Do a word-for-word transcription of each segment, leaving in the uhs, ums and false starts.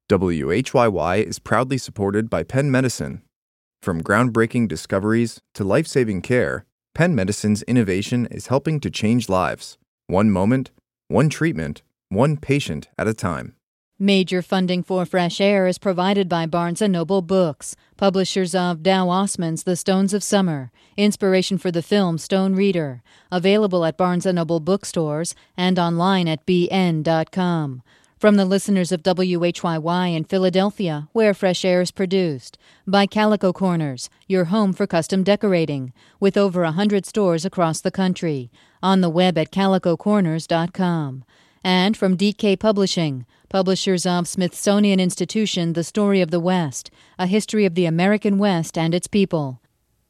W H Y Y is proudly supported by Penn Medicine. From groundbreaking discoveries to life-saving care, Penn Medicine's innovation is helping to change lives, one moment, one treatment, one patient at a time. Major funding for Fresh Air is provided by Barnes and Noble Books, publishers of Dow Osmond's The Stones of Summer, inspiration for the film Stone Reader, available at Barnes and Noble bookstores and online at b n dot com. From the listeners of W H Y Y in Philadelphia, where Fresh Air is produced, by Calico Corners, your home for custom decorating, with over one hundred stores across the country, on the web at calico corners dot com. And from D K Publishing, publishers of Smithsonian Institution, The Story of the West, A History of the American West and Its People.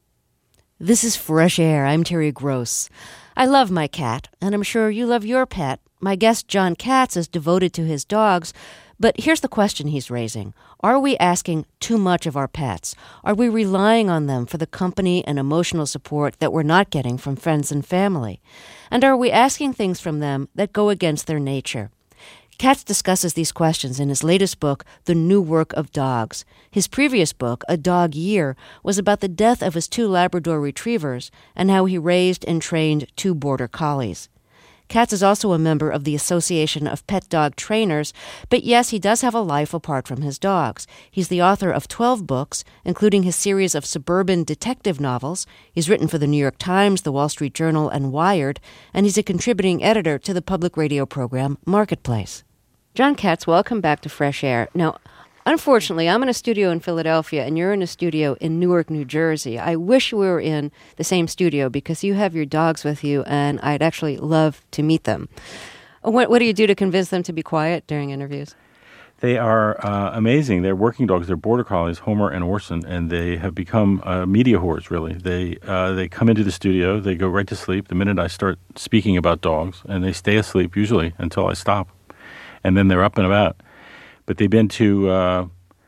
This is Fresh Air. I'm Terry Gross. I love my cat, and I'm sure you love your pet. My guest, John Katz, is devoted to his dogs, but here's the question he's raising. Are we asking too much of our pets? Are we relying on them for the company and emotional support that we're not getting from friends and family? And are we asking things from them that go against their nature? Katz discusses these questions in his latest book, The New Work of Dogs. His previous book, A Dog Year, was about the death of his two Labrador retrievers and how he raised and trained two border collies. Katz is also a member of the Association of Pet Dog Trainers, but yes, he does have a life apart from his dogs. He's the author of twelve books, including his series of suburban detective novels. He's written for the New York Times, the Wall Street Journal, and Wired, and he's a contributing editor to the public radio program Marketplace. John Katz, welcome back to Fresh Air. Now, unfortunately, I'm in a studio in Philadelphia, and you're in a studio in Newark, New Jersey. I wish we were in the same studio because you have your dogs with you, and I'd actually love to meet them. What, what do you do to convince them to be quiet during interviews? They are uh, amazing. They're working dogs. They're border collies, Homer and Orson, and they have become uh, media whores, really. They uh, they come into the studio. They go right to sleep the minute I start speaking about dogs, and they stay asleep usually until I stop. And then they're up and about. But they've been to, uh,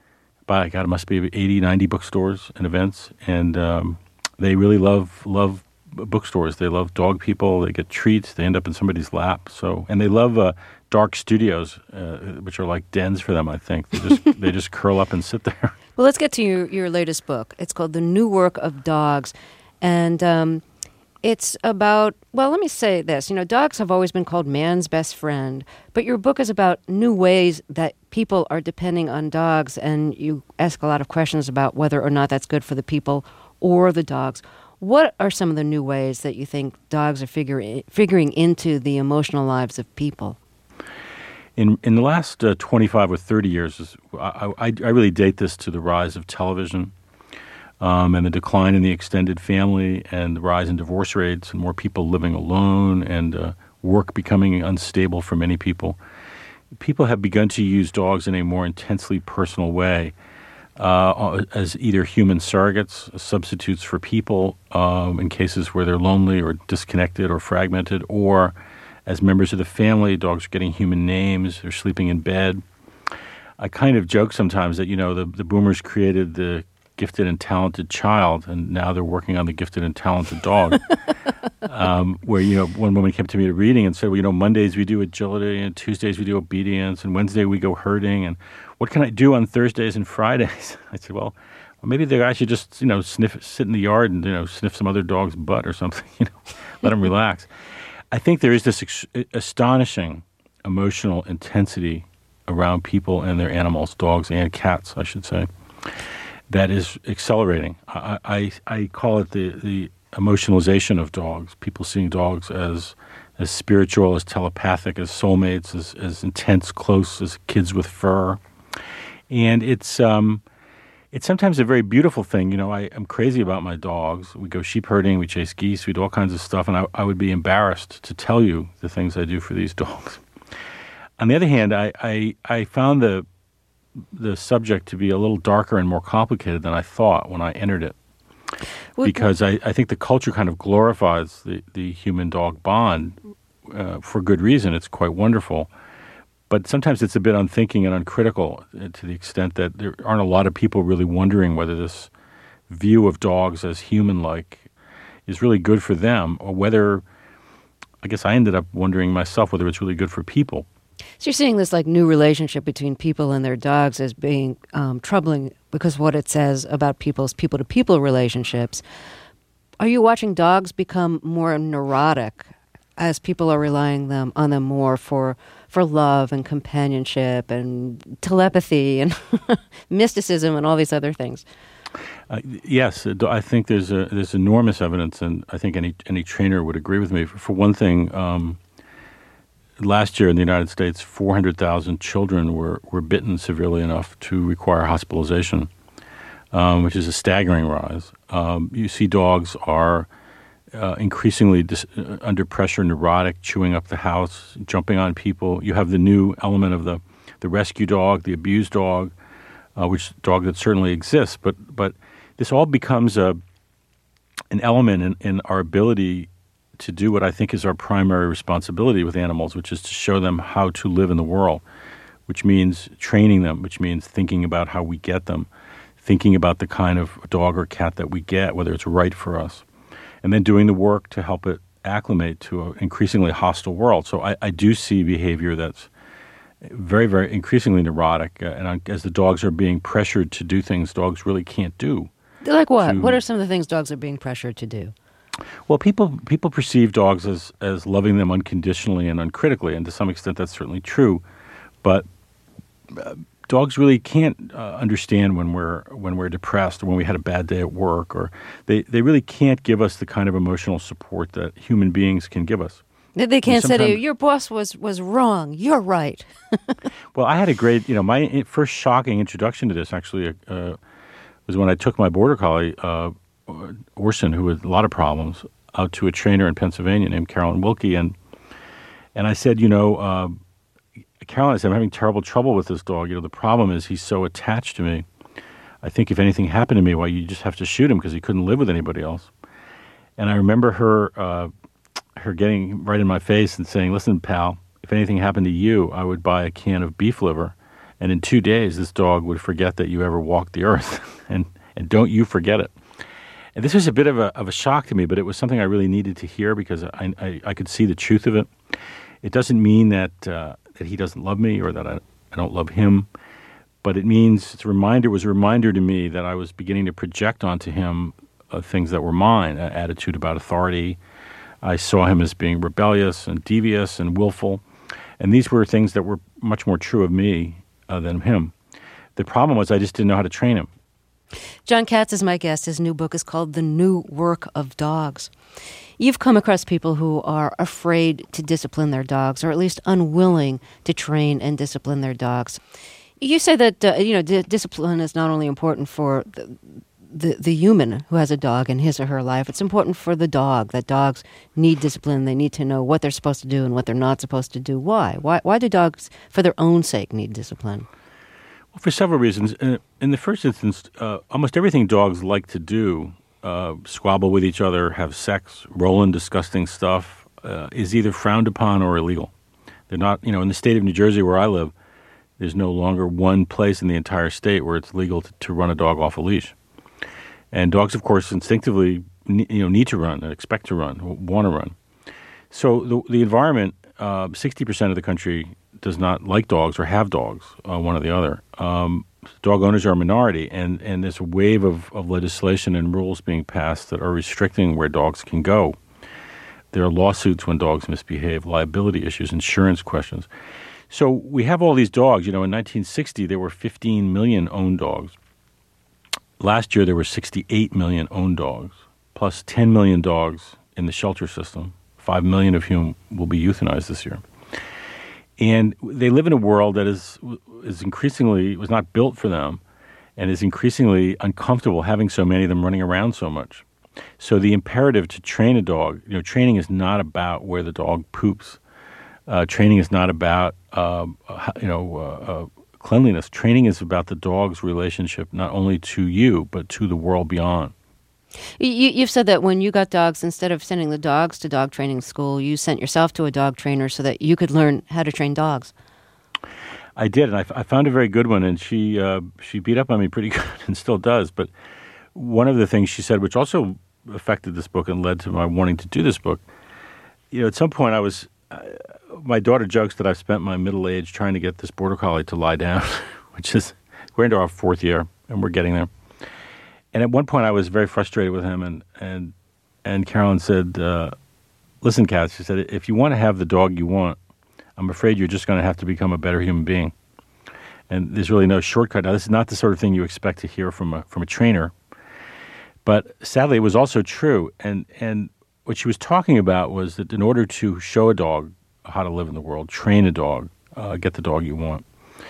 by God, it must be eighty, ninety bookstores and events. And um, they really love love bookstores. They love dog people. They get treats. They end up in somebody's lap. So, and they love uh, dark studios, uh, which are like dens for them, I think. They just they just curl up and sit there. Well, let's get to your, your latest book. It's called The New Work of Dogs. And um, it's about, well, let me say this. You know, dogs have always been called man's best friend, but your book is about new ways that people are depending on dogs, and you ask a lot of questions about whether or not that's good for the people or the dogs. What are some of the new ways that you think dogs are figure, figuring into the emotional lives of people? In in the last uh, twenty-five or thirty years, I, I, I really date this to the rise of television. Um, and the decline in the extended family and the rise in divorce rates and more people living alone and uh, work becoming unstable for many people. People have begun to use dogs in a more intensely personal way uh, as either human surrogates, substitutes for people um, in cases where they're lonely or disconnected or fragmented, or as members of the family. Dogs are getting human names. They're sleeping in bed. I kind of joke sometimes that, you know, the, the boomers created the gifted and talented child, and now they're working on the gifted and talented dog. um, where, you know, one woman came to me at a reading and said, well, you know, Mondays we do agility, and Tuesdays we do obedience, and Wednesday we go herding, and what can I do on Thursdays and Fridays? I said, well, well maybe the guy should just, you know, sniff, sit in the yard and, you know, sniff some other dog's butt or something, you know, let him relax. I think there is this ex- astonishing emotional intensity around people and their animals, dogs and cats, I should say, that is accelerating. I, I, I call it the, the emotionalization of dogs, people seeing dogs as as spiritual, as telepathic, as soulmates, as, as intense, close as kids with fur. And it's um, it's sometimes a very beautiful thing. You know, I, I'm crazy about my dogs. We go sheep herding, we chase geese, we do all kinds of stuff, and I, I would be embarrassed to tell you the things I do for these dogs. On the other hand, I, I, I found the the subject to be a little darker and more complicated than I thought when I entered it. Well, because I, I think the culture kind of glorifies the, the human-dog bond uh, for good reason. It's quite wonderful. But sometimes it's a bit unthinking and uncritical to the extent that there aren't a lot of people really wondering whether this view of dogs as human-like is really good for them, or whether, I guess I ended up wondering myself whether it's really good for people. So you're seeing this like new relationship between people and their dogs as being um, troubling because what it says about people's people-to-people relationships. Are you watching dogs become more neurotic as people are relying them on them more for for love and companionship and telepathy and mysticism and all these other things? Uh, yes, I think there's a, there's enormous evidence, and I think any any trainer would agree with me. For, for one thing, um, last year in the United States, four hundred thousand children were, were bitten severely enough to require hospitalization, um, which is a staggering rise. Um, you see dogs are uh, increasingly dis- uh, under pressure, neurotic, chewing up the house, jumping on people. You have the new element of the, the rescue dog, the abused dog, uh, which dog that certainly exists. But but this all becomes a an element in, in our ability to do what I think is our primary responsibility with animals, which is to show them how to live in the world, which means training them, which means thinking about how we get them, thinking about the kind of dog or cat that we get, whether it's right for us, and then doing the work to help it acclimate to an increasingly hostile world. So I, I do see behavior that's very, very increasingly neurotic, uh, and I, as the dogs are being pressured to do things dogs really can't do. Like what? To, what are some of the things dogs are being pressured to do? Well, people people perceive dogs as, as loving them unconditionally and uncritically, and to some extent that's certainly true. But uh, dogs really can't uh, understand when we're when we're depressed or when we had a bad day at work, or they, they really can't give us the kind of emotional support that human beings can give us. They can't say to you, your boss was, was wrong, you're right. Well, I had a great, you know, my first shocking introduction to this actually uh, was when I took my border collie, uh, Orson, who had a lot of problems, out to a trainer in Pennsylvania named Carolyn Wilkie. And and I said, you know, uh, Carolyn, I said, I'm having terrible trouble with this dog. You know, the problem is he's so attached to me. I think if anything happened to me, well, you just have to shoot him because he couldn't live with anybody else. And I remember her uh, her getting right in my face and saying, listen, pal, if anything happened to you, I would buy a can of beef liver. And in two days, this dog would forget that you ever walked the earth. and, and don't you forget it. And this was a bit of a of a shock to me, but it was something I really needed to hear because I I, I could see the truth of it. It doesn't mean that uh, that he doesn't love me or that I, I don't love him, but it means it's a reminder. It was a reminder to me that I was beginning to project onto him uh, things that were mine, an attitude about authority. I saw him as being rebellious and devious and willful, and these were things that were much more true of me uh, than him. The problem was I just didn't know how to train him. John Katz is my guest. His new book is called The New Work of Dogs. You've come across people who are afraid to discipline their dogs, or at least unwilling to train and discipline their dogs. You say that uh, you know d- discipline is not only important for the, the the human who has a dog in his or her life. It's important for the dog. That dogs need discipline. They need to know what they're supposed to do and what they're not supposed to do. Why? Why? Why do dogs, for their own sake, need discipline? Well, for several reasons. In the first instance, uh, almost everything dogs like to do, uh, squabble with each other, have sex, roll in disgusting stuff, uh, is either frowned upon or illegal. They're not, you know, in the state of New Jersey where I live, there's no longer one place in the entire state where it's legal to, to run a dog off a leash. And dogs, of course, instinctively, you know, need to run, expect to run, want to run. So the, the environment, uh, sixty percent of the country does not like dogs or have dogs, uh, one or the other. Um, dog owners are a minority, and, and there's a wave of, of legislation and rules being passed that are restricting where dogs can go. There are lawsuits when dogs misbehave, liability issues, insurance questions. So we have all these dogs. You know, in nineteen sixty, there were fifteen million owned dogs. Last year, there were sixty-eight million owned dogs, plus ten million dogs in the shelter system, five million of whom will be euthanized this year. And they live in a world that is is increasingly, was not built for them, and is increasingly uncomfortable having so many of them running around so much. So the imperative to train a dog, you know, training is not about where the dog poops. Uh, training is not about, uh, you know, uh, uh, cleanliness. Training is about the dog's relationship not only to you, but to the world beyond. You, you've said that when you got dogs, instead of sending the dogs to dog training school, you sent yourself to a dog trainer so that you could learn how to train dogs. I did, and I, I found a very good one, and she uh, she beat up on me pretty good and still does. But one of the things she said, which also affected this book and led to my wanting to do this book, you know, at some point I was, my daughter jokes that I've spent my middle age trying to get this border collie to lie down, which is, we're into our fourth year, and we're getting there. And at one point, I was very frustrated with him, and and and Carolyn said, uh, listen, Katz, she said, if you want to have the dog you want, I'm afraid you're just going to have to become a better human being. And there's really no shortcut. Now, this is not the sort of thing you expect to hear from a from a trainer. But sadly, it was also true. And and what she was talking about was that in order to show a dog how to live in the world, train a dog, uh, get the dog you want,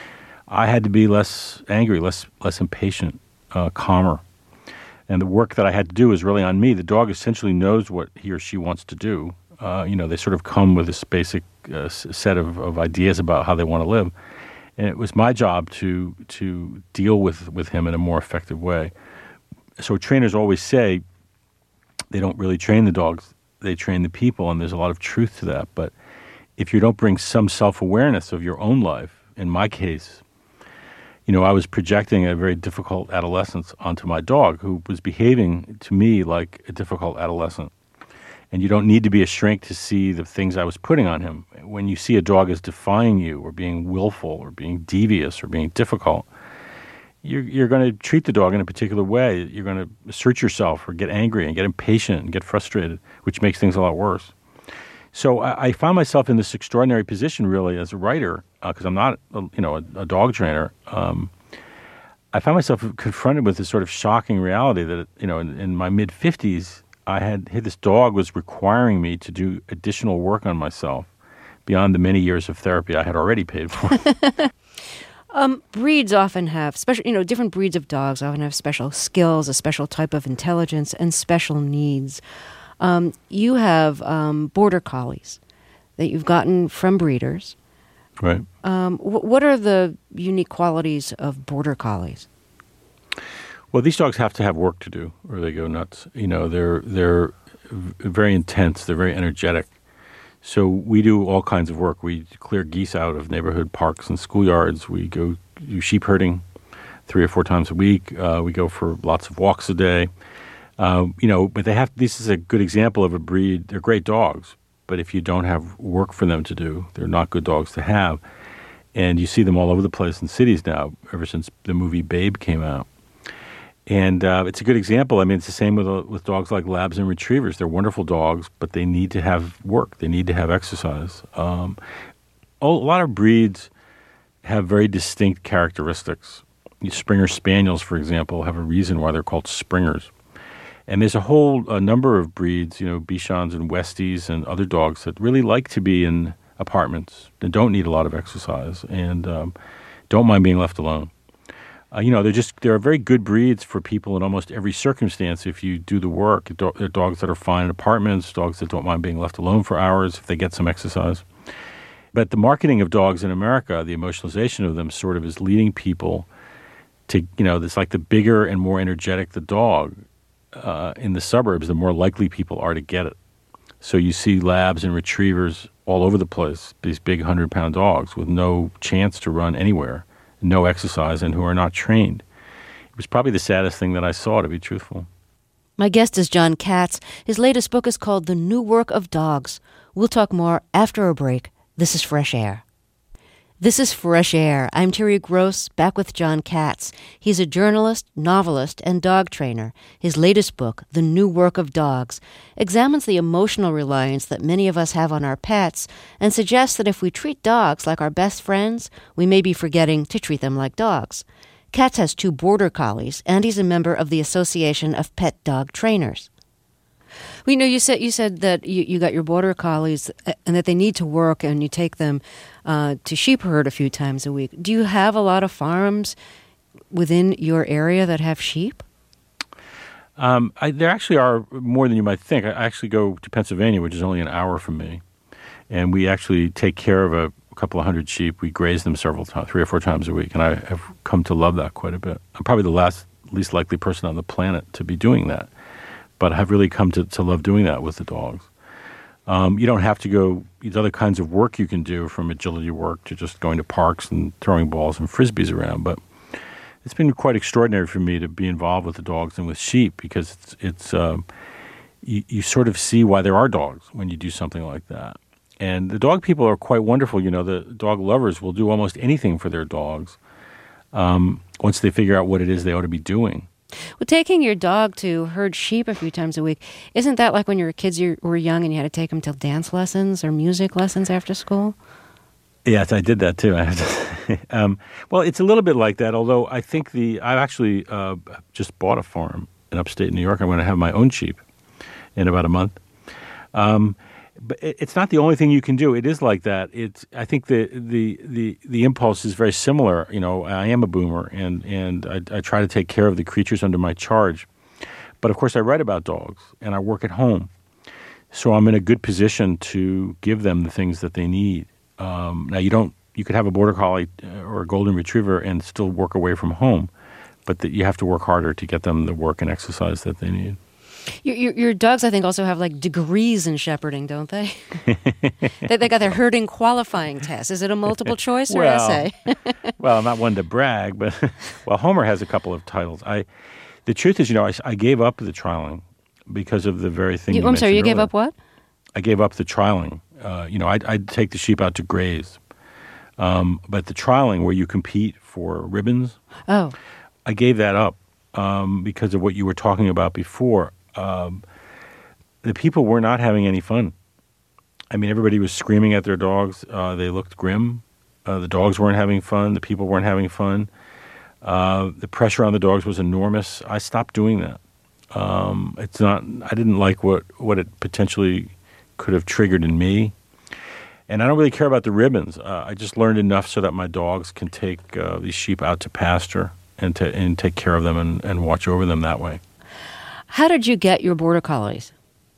I had to be less angry, less less impatient, uh, calmer. And the work that I had to do is really on me. The dog essentially knows what he or she wants to do. Uh, you know, they sort of come with this basic uh, set of, of ideas about how they want to live. And it was my job to to deal with, with him in a more effective way. So trainers always say they don't really train the dogs, they train the people, and there's a lot of truth to that. But if you don't bring some self-awareness of your own life, in my case, you know, I was projecting a very difficult adolescence onto my dog, who was behaving to me like a difficult adolescent. And you don't need to be a shrink to see the things I was putting on him. When you see a dog as defying you or being willful or being devious or being difficult, you're, you're going to treat the dog in a particular way. You're going to assert yourself or get angry and get impatient and get frustrated, which makes things a lot worse. So I, I found myself in this extraordinary position, really, as a writer, because uh, I'm not, a, you know, a, a dog trainer. Um, I found myself confronted with this sort of shocking reality that, you know, in, in my mid-fifties, I had, had this dog was requiring me to do additional work on myself beyond the many years of therapy I had already paid for. um, breeds often have special, you know, different breeds of dogs often have special skills, a special type of intelligence, and special needs. Um, you have um, border collies that you've gotten from breeders. Right. Um, wh- what are the unique qualities of border collies? Well, these dogs have to have work to do, or they go nuts. You know, they're they're very intense. They're very energetic. So we do all kinds of work. We clear geese out of neighborhood parks and schoolyards. We go do sheep herding three or four times a week. Uh, we go for lots of walks a day. Uh, you know, but they have. This is a good example of a breed. They're great dogs, but if you don't have work for them to do, they're not good dogs to have. And you see them all over the place in cities now, ever since the movie Babe came out. And uh, it's a good example. I mean, it's the same with uh, with dogs like Labs and Retrievers. They're wonderful dogs, but they need to have work. They need to have exercise. Um, a lot of breeds have very distinct characteristics. Springer Spaniels, for example, have a reason why they're called Springers. And there's a whole a number of breeds, you know, Bichons and Westies and other dogs that really like to be in apartments and don't need a lot of exercise and um, don't mind being left alone. Uh, you know, they're just they're very good breeds for people in almost every circumstance if you do the work. They're dogs that are fine in apartments, dogs that don't mind being left alone for hours if they get some exercise. But the marketing of dogs in America, the emotionalization of them sort of is leading people to, you know, it's like the bigger and more energetic the dog uh, in the suburbs, the more likely people are to get it. So you see Labs and Retrievers all over the place, these big hundred-pound dogs with no chance to run anywhere, no exercise, and who are not trained. It was probably the saddest thing that I saw, to be truthful. My guest is John Katz. His latest book is called The New Work of Dogs. We'll talk more after a break. This is Fresh Air. This is Fresh Air. I'm Terry Gross, back with John Katz. He's a journalist, novelist, and dog trainer. His latest book, The New Work of Dogs, examines the emotional reliance that many of us have on our pets and suggests that if we treat dogs like our best friends, we may be forgetting to treat them like dogs. Katz has two border collies, and he's a member of the Association of Pet Dog Trainers. Well, you know, you said you said that you, you got your border collies and that they need to work, and you take them uh, to sheep herd a few times a week. Do you have a lot of farms within your area that have sheep? Um, I, there actually are more than you might think. I actually go to Pennsylvania, which is only an hour from me, and we actually take care of a, a couple of hundred sheep. We graze them several times, three or four times a week, and I have come to love that quite a bit. I'm probably the last least likely person on the planet to be doing that. But I've really come to, to love doing that with the dogs. Um, you don't have to go, there's other kinds of work you can do, from agility work to just going to parks and throwing balls and frisbees around. But it's been quite extraordinary for me to be involved with the dogs and with sheep, because it's, it's um, you, you sort of see why there are dogs when you do something like that. And the dog people are quite wonderful. You know, the dog lovers will do almost anything for their dogs um, once they figure out what it is they ought to be doing. Well, taking your dog to herd sheep a few times a week, isn't that like when your kids were young and you had to take them to dance lessons or music lessons after school? Yes, I did that too. I had to, um, well, it's a little bit like that, although I think the, I actually uh, just bought a farm in upstate New York. I'm going to have my own sheep in about a month. Um, but it, it's not the only thing you can do. It is like that. It's, I think the, the, the, the impulse is very similar. You know, I am a boomer, and, and I, I try to take care of the creatures under my charge. But of course, I write about dogs, and I work at home. So I'm in a good position to give them the things that they need. Um, now, you don't. You could have a border collie or a golden retriever and still work away from home, but the, you have to work harder to get them the work and exercise that they need. Your, your, your dogs, I think, also have like degrees in shepherding, don't they? they, they got their herding qualifying test. Is it a multiple choice or well, essay? Well, I'm not one to brag, but well, Homer has a couple of titles. I, the truth is, you know, I, I gave up the trialing because of the very thing. You, you I'm sorry, you earlier. gave up what? I gave up the trialing. Uh, you know, I'd, I'd take the sheep out to graze. Um, but the trialing where you compete for ribbons, oh, I gave that up um, because of what you were talking about before. Um, the people were not having any fun. I mean, everybody was screaming at their dogs. Uh, they looked grim. Uh, the dogs weren't having fun. The people weren't having fun. Uh, the pressure on the dogs was enormous. I stopped doing that. Um, it's not. I didn't like what, what it potentially could have triggered in me. And I don't really care about the ribbons. Uh, I just learned enough so that my dogs can take uh, these sheep out to pasture and to and take care of them and, and watch over them that way. How did you get your border collies?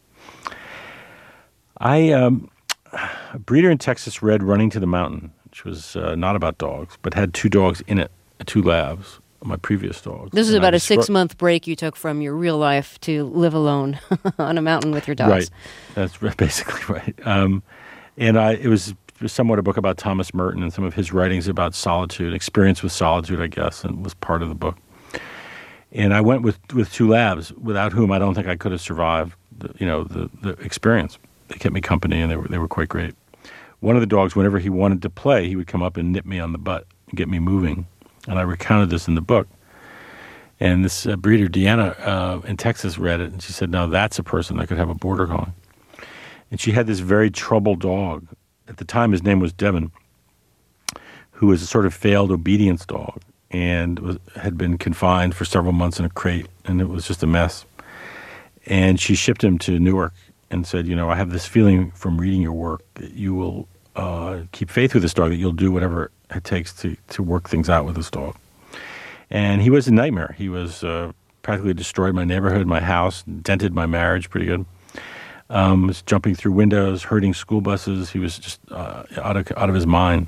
I um, a breeder in Texas read Running to the Mountain, which was uh, not about dogs, but had two dogs in it, two labs, my previous dogs. This is and about a descri- six-month break you took from your real life to live alone on a mountain with your dogs. Right. That's basically right. Um, and I, it was somewhat a book about Thomas Merton and some of his writings about solitude, experience with solitude, I guess, and was part of the book. And I went with, with two labs, without whom I don't think I could have survived, the, you know, the, the experience. They kept me company, and they were they were quite great. One of the dogs, whenever he wanted to play, he would come up and nip me on the butt and get me moving. And I recounted this in the book. And this uh, breeder, Deanna, uh, in Texas, read it, and she said, now that's a person that could have a border collie. And she had this very troubled dog. At the time, his name was Devin, who was a sort of failed obedience dog and was, had been confined for several months in a crate, and it was just a mess. And she shipped him to Newark and said, you know, I have this feeling from reading your work that you will uh, keep faith with this dog, that you'll do whatever it takes to, to work things out with this dog. And he was a nightmare. He was uh, practically destroyed my neighborhood, my house, dented my marriage pretty good. Um, was jumping through windows, herding school buses. He was just uh, out of out of his mind.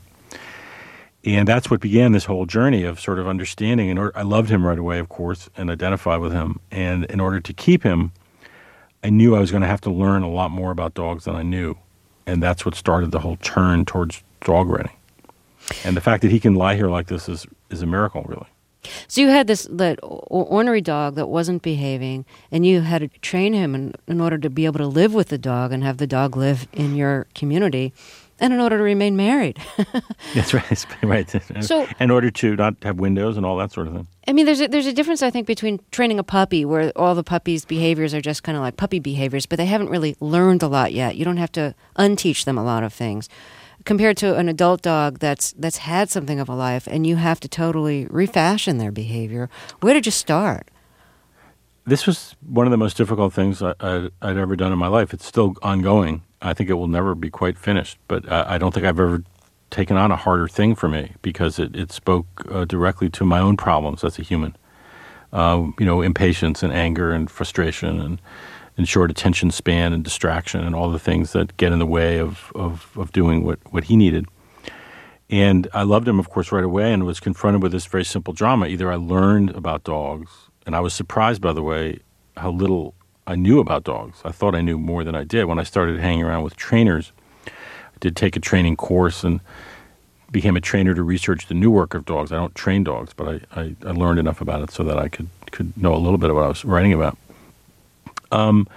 And that's what began this whole journey of sort of understanding. In order, I loved him right away, of course, and identified with him. And in order to keep him, I knew I was going to have to learn a lot more about dogs than I knew. And that's what started the whole turn towards dog writing. And the fact that he can lie here like this is, is a miracle, really. So you had this that ornery dog that wasn't behaving, and you had to train him in, in order to be able to live with the dog and have the dog live in your community, and in order to remain married. That's right. Right. So, in order to not have windows and all that sort of thing. I mean, there's a, there's a difference, I think, between training a puppy, where all the puppy's behaviors are just kind of like puppy behaviors, but they haven't really learned a lot yet. You don't have to unteach them a lot of things, compared to an adult dog that's that's had something of a life, and you have to totally refashion their behavior. Where did you start? This was one of the most difficult things I, I, I'd ever done in my life. It's still ongoing. I think it will never be quite finished, but I, I don't think I've ever taken on a harder thing for me, because it, it spoke uh, directly to my own problems as a human. Uh, you know, impatience and anger and frustration and and short attention span and distraction and all the things that get in the way of, of, of doing what, what he needed. And I loved him, of course, right away, and was confronted with this very simple drama. Either I learned about dogs, and I was surprised, by the way, how little I knew about dogs. I thought I knew more than I did. When I started hanging around with trainers, I did take a training course and became a trainer to research the new work of dogs. I don't train dogs, but I, I, I learned enough about it so that I could, could know a little bit of what I was writing about. Um,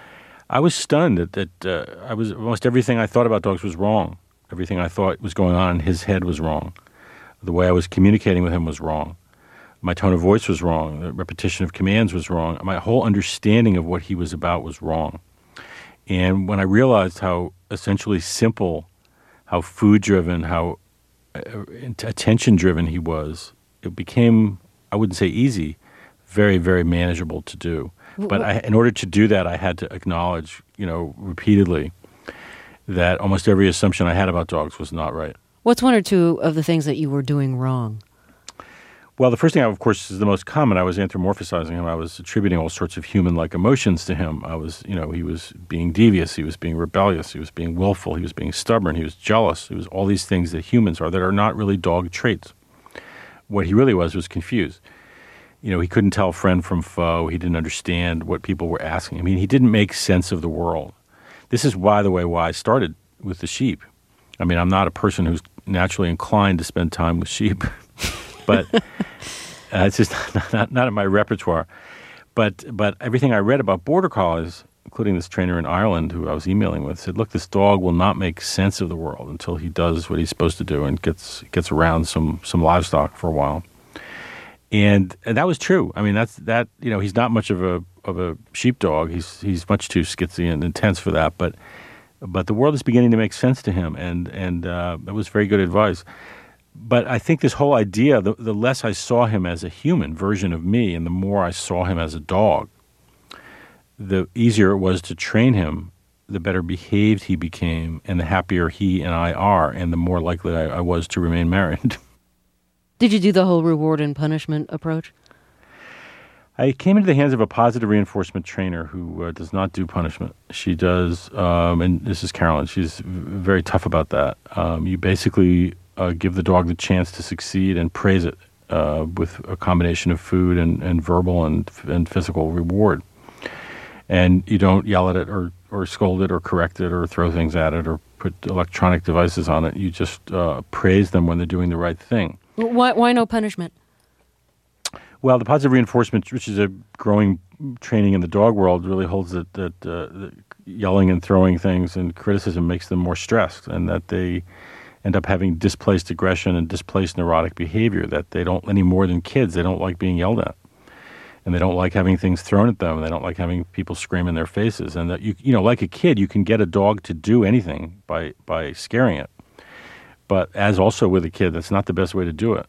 I was stunned that, that uh, I was almost everything I thought about dogs was wrong. Everything I thought was going on in his head was wrong. The way I was communicating with him was wrong. My tone of voice was wrong. The repetition of commands was wrong. My whole understanding of what he was about was wrong. And when I realized how essentially simple, how food-driven, how uh, attention-driven he was, it became, I wouldn't say easy, very, very manageable to do. But I, in order to do that, I had to acknowledge, you know, repeatedly that almost every assumption I had about dogs was not right. What's one or two of the things that you were doing wrong? Well, the first thing, of course, is the most common. I was anthropomorphizing him. I was attributing all sorts of human-like emotions to him. I was, you know, he was being devious. He was being rebellious. He was being willful. He was being stubborn. He was jealous. He was all these things that humans are that are not really dog traits. What he really was was confused. You know, he couldn't tell friend from foe. He didn't understand what people were asking. I mean, he didn't make sense of the world. This is, by the way, why I started with the sheep. I mean, I'm not a person who's naturally inclined to spend time with sheep, but uh, it's just not, not, not in my repertoire. But but everything I read about border collies, including this trainer in Ireland who I was emailing with, said, look, this dog will not make sense of the world until he does what he's supposed to do and gets gets around some some livestock for a while. And, and that was true. I mean, that's that. You know, he's not much of a of a sheepdog. He's he's much too skitsy and intense for that. But but the world is beginning to make sense to him, and and uh, that was very good advice. But I think this whole idea, the, the less I saw him as a human version of me, and the more I saw him as a dog, the easier it was to train him. The better behaved he became, and the happier he and I are, and the more likely I, I was to remain married. Did you do the whole reward and punishment approach? I came into the hands of a positive reinforcement trainer who uh, does not do punishment. She does, um, and this is Carolyn, she's v- very tough about that. Um, you basically uh, give the dog the chance to succeed and praise it uh, with a combination of food and, and verbal and, and physical reward. And you don't yell at it or, or scold it or correct it or throw things at it or put electronic devices on it. You just uh, praise them when they're doing the right thing. Why, why no punishment? Well, the positive reinforcement, which is a growing training in the dog world, really holds that, that, uh, that yelling and throwing things and criticism makes them more stressed, and that they end up having displaced aggression and displaced neurotic behavior, that they don't, any more than kids, they don't like being yelled at. And they don't like having things thrown at them. And they don't like having people scream in their faces. And that you, you know, like a kid, you can get a dog to do anything by by scaring it. But as also with a kid, that's not the best way to do it.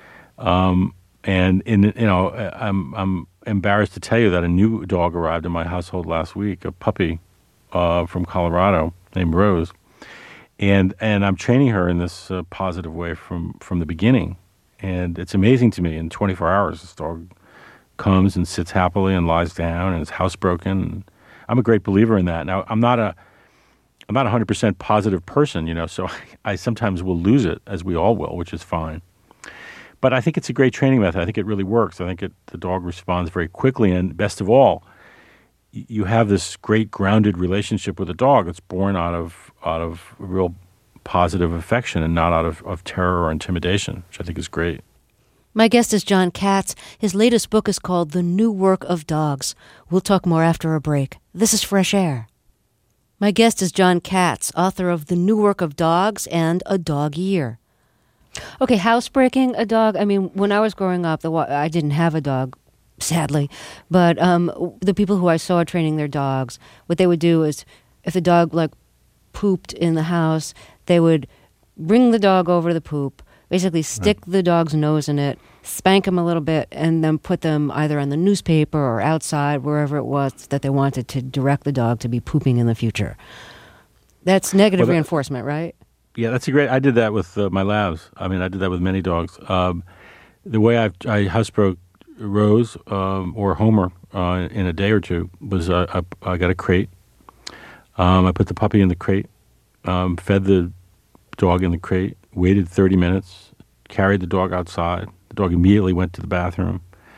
Um, and in you know, I'm I'm embarrassed to tell you that a new dog arrived in my household last week, a puppy uh, from Colorado named Rose, and and I'm training her in this uh, positive way from from the beginning. And it's amazing to me. In twenty-four hours, this dog comes and sits happily and lies down and is housebroken. I'm a great believer in that. Now, I'm not a I'm not a one hundred percent positive person, you know, so I, I sometimes will lose it, as we all will, which is fine. But I think it's a great training method. I think it really works. I think it, the dog responds very quickly. And best of all, y- you have this great grounded relationship with a dog that's born out of out of real positive affection and not out of, of terror or intimidation, which I think is great. My guest is John Katz. His latest book is called The New Work of Dogs. We'll talk more after a break. This is Fresh Air. My guest is John Katz, author of The New Work of Dogs and A Dog Year. Okay, housebreaking a dog. I mean, when I was growing up, the I didn't have a dog, sadly, but um, the people who I saw training their dogs, what they would do is, if the dog like pooped in the house, they would bring the dog over to the poop, basically stick the dog's nose in it, spank him a little bit, and then put them either on the newspaper or outside, wherever it was that they wanted to direct the dog to be pooping in the future. That's negative well, that, reinforcement, right? Yeah, that's a great... I did that with uh, my labs. I mean, I did that with many dogs. Um, the way I, I housebroke Rose um, or Homer uh, in a day or two was uh, I, I got a crate. Um, I put the puppy in the crate, um, fed the dog in the crate, waited thirty minutes, carried the dog outside. The dog immediately went to the bathroom.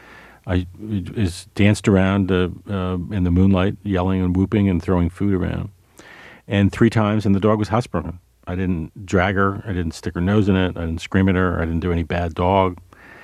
I is danced around uh, uh, in the moonlight, yelling and whooping and throwing food around. And three times, and the dog was housebroken. I didn't drag her. I didn't stick her nose in it. I didn't scream at her. I didn't do any bad dog.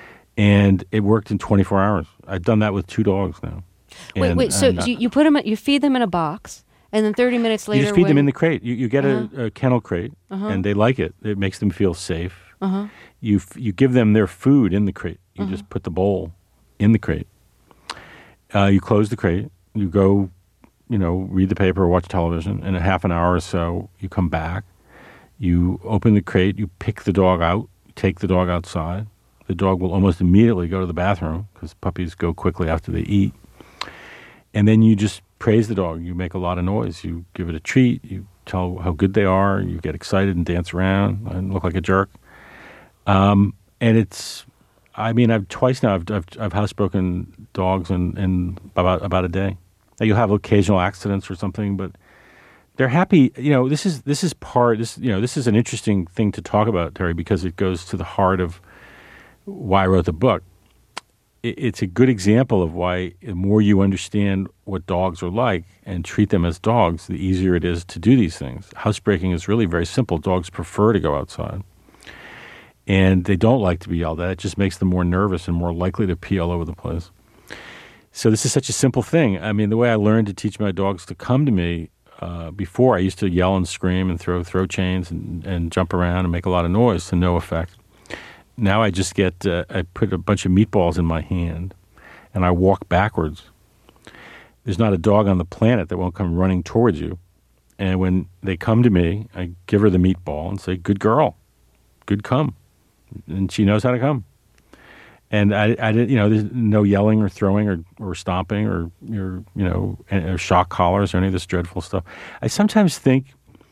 And it worked in twenty-four hours. I've done that with two dogs now. Wait, and, wait. So and, uh, you, you put them, you feed them in a box, And then thirty minutes later, you just feed when... them in the crate. You, you get uh-huh. a, a kennel crate, uh-huh. and they like it. It makes them feel safe. Uh-huh. You f- you give them their food in the crate. You uh-huh. just put the bowl in the crate. Uh, you close the crate. You go, you know, read the paper or watch television. In a half an hour or so, you come back. You open the crate. You pick the dog out. You take the dog outside. The dog will almost immediately go to the bathroom because puppies go quickly after they eat. And then you just praise the dog. You make a lot of noise. You give it a treat. You tell how good they are. You get excited and dance around and look like a jerk. Um, and it's, I mean, I've twice now I've I've, I've housebroken dogs in, in about about a day. Now you'll have occasional accidents or something, but they're happy. You know, this is this is part. This you know this is an interesting thing to talk about, Terry, because it goes to the heart of why I wrote the book. It, it's a good example of why the more you understand what dogs are like and treat them as dogs, the easier it is to do these things. Housebreaking is really very simple. Dogs prefer to go outside. And they don't like to be yelled at. It just makes them more nervous and more likely to pee all over the place. So this is such a simple thing. I mean, the way I learned to teach my dogs to come to me, uh, before I used to yell and scream and throw throw chains and, and jump around and make a lot of noise to no effect. Now I just get, uh, I put a bunch of meatballs in my hand and I walk backwards. There's not a dog on the planet that won't come running towards you. And when they come to me, I give her the meatball and say, good girl, good come. And she knows how to come. And I, I didn't, you know, there's no yelling or throwing or, or stomping or, or, you know, or shock collars or any of this dreadful stuff. I sometimes think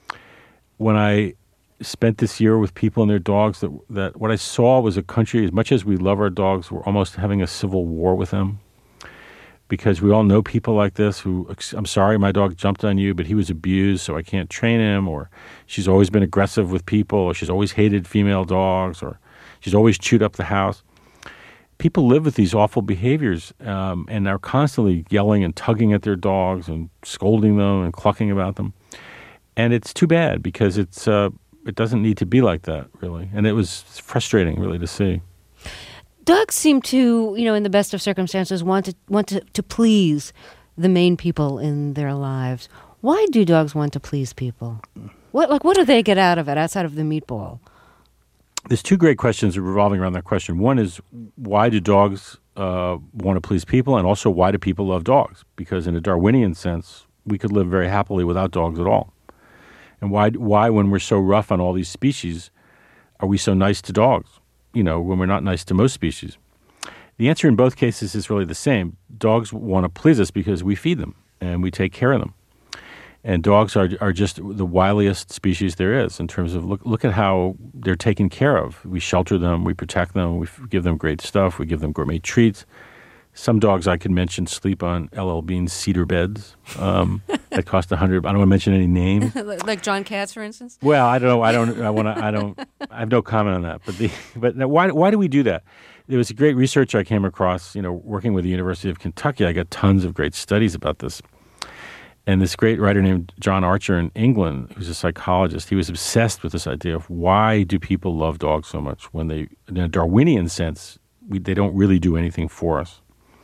when I spent this year with people and their dogs that, that what I saw was a country, as much as we love our dogs, we're almost having a civil war with them. Because we all know people like this who, I'm sorry, my dog jumped on you, but he was abused, so I can't train him. Or she's always been aggressive with people, or she's always hated female dogs, or she's always chewed up the house. People live with these awful behaviors um, and are constantly yelling and tugging at their dogs and scolding them and clucking about them. And it's too bad because it's uh, it doesn't need to be like that, really. And it was frustrating, really, to see. Dogs seem to, you know, in the best of circumstances, want to want to, to please the main people in their lives. Why do dogs want to please people? What like what do they get out of it outside of the meatball? There's two great questions revolving around that question. One is, why do dogs uh, want to please people? And also, why do people love dogs? Because in a Darwinian sense, we could live very happily without dogs at all. And why, why when we're so rough on all these species, are we so nice to dogs? You know, when we're not nice to most species. The answer in both cases is really the same. Dogs want to please us because we feed them and we take care of them. And dogs are are just the wiliest species there is in terms of look look at how they're taken care of. We shelter them, we protect them, we f- give them great stuff, we give them gourmet treats. Some dogs I could mention sleep on L L Bean's cedar beds um, that cost a hundred. I don't want to mention any names. Like John Katz, for instance. Well, I don't know. I don't. I want to. I don't. I have no comment on that. But the. But why? Why do we do that? There was a great research I came across. You know, working with the University of Kentucky, I got tons of great studies about this. And this great writer named John Archer in England, who's a psychologist, he was obsessed with this idea of why do people love dogs so much when they, in a Darwinian sense, we, they don't really do anything for us.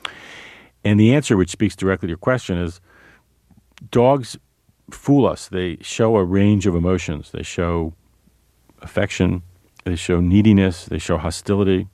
And the answer, which speaks directly to your question, is dogs fool us. They show a range of emotions. They show affection. They show neediness. They show hostility.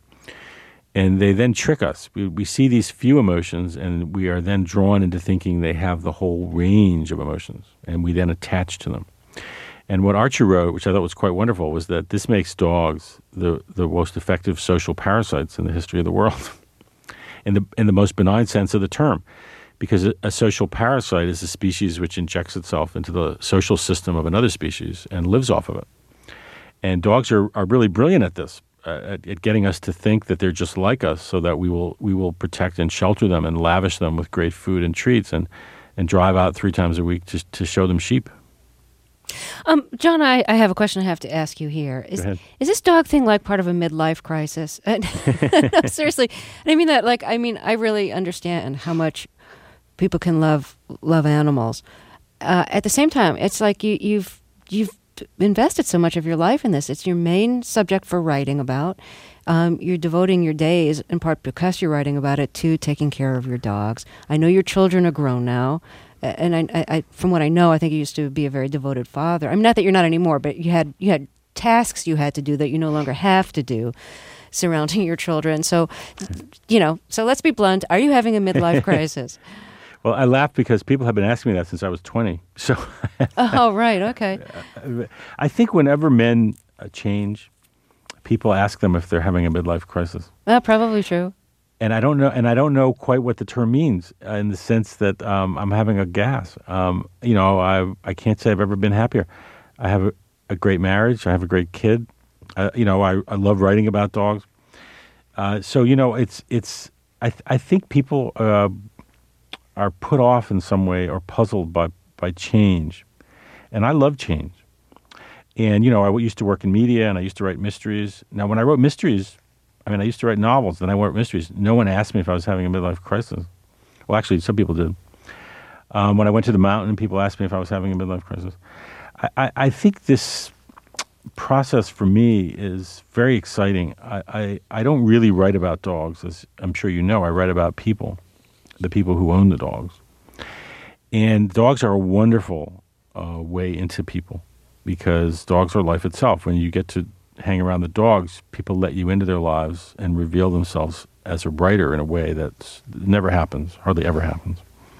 And they then trick us. We, we see these few emotions, and we are then drawn into thinking they have the whole range of emotions, and we then attach to them. And what Archer wrote, which I thought was quite wonderful, was that this makes dogs the, the most effective social parasites in the history of the world, in the in the most benign sense of the term, because a, a social parasite is a species which injects itself into the social system of another species and lives off of it. And dogs are, are really brilliant at this. Uh, at, at getting us to think that they're just like us, so that we will we will protect and shelter them and lavish them with great food and treats, and and drive out three times a week to to show them sheep. Um, John, I, I have a question I have to ask you here. Is is this dog thing like part of a midlife crisis? No, seriously, and I mean that. Like, I mean, I really understand how much people can love love animals. Uh, at the same time, it's like you, you've you've. invested so much of your life in this. It's your main subject for writing about. Um, you're devoting your days, in part because you're writing about it, to taking care of your dogs. I know your children are grown now. and I, I, from what I know, I think you used to be a very devoted father. I mean, not that you're not anymore, but you had you had tasks you had to do that you no longer have to do surrounding your children. So, you know, so let's be blunt. Are you having a midlife crisis? Well, I laugh because people have been asking me that since I was twenty. So, oh, right, okay. I think whenever men uh, change, people ask them if they're having a midlife crisis. Uh, probably true. And I don't know, and I don't know quite what the term means uh, in the sense that um, I'm having a gas. Um, you know, I I can't say I've ever been happier. I have a, a great marriage. I have a great kid. Uh, you know, I, I love writing about dogs. Uh, so you know, it's it's. I th- I think people uh, are put off in some way or puzzled by by change, and I love change. And you know, I used to work in media, and I used to write mysteries. Now, when I wrote mysteries. I mean, I used to write novels, then I wrote mysteries. No one asked me if I was having a midlife crisis. Well, actually, some people did. Um, when I went to the mountain, people asked me if I was having a midlife crisis. I, I, I think this process for me is very exciting. I, I, I don't really write about dogs, as I'm sure you know. I write about people, the people who own the dogs. And dogs are a wonderful uh, way into people because dogs are life itself. When you get to hang around the dogs, people let you into their lives and reveal themselves as a writer in a way that never happens, hardly ever happens.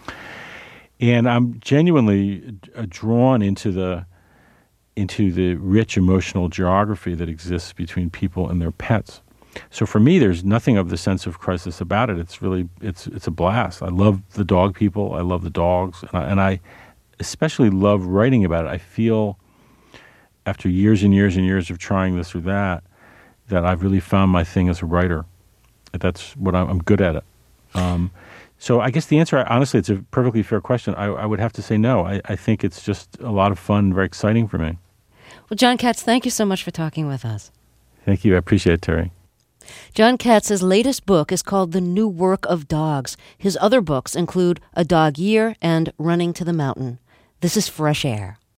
And I'm genuinely uh, drawn into the into the rich emotional geography that exists between people and their pets. So for me, there's nothing of the sense of crisis about it. It's really it's it's a blast. I love the dog people. I love the dogs, and I, and I especially love writing about it. I feel after years and years and years of trying this or that, that I've really found my thing as a writer. That's what I'm, I'm good at it. Um, so I guess the answer, honestly, it's a perfectly fair question. I, I would have to say no. I, I think it's just a lot of fun, very exciting for me. Well, John Katz, thank you so much for talking with us. Thank you. I appreciate it, Terry. John Katz's latest book is called The New Work of Dogs. His other books include A Dog Year and Running to the Mountain. This is Fresh Air.